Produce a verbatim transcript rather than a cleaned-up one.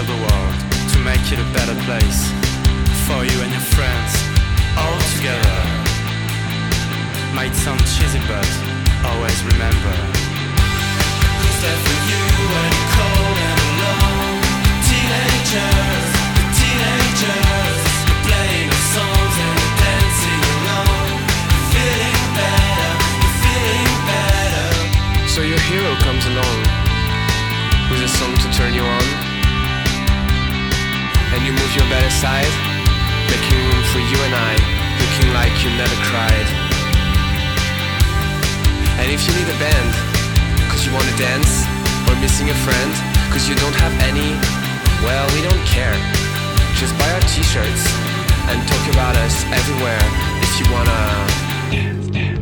heal the world, to make it a better place for you and your friends, all together. Might sound cheesy, but always remember, who's there for you when you're cold and alone? Teenagers, the teenagers, you're playing the songs and you're dancing alone. You're feeling better, you're feeling better. So your hero comes along with a song to turn you on, and you move your bed aside, making room for you and I, looking like you never cried. And if you need a band, cause you wanna dance, or missing a friend, cause you don't have any, well, we don't care. Just buy our t-shirts and talk about us everywhere if you wanna dance, dance.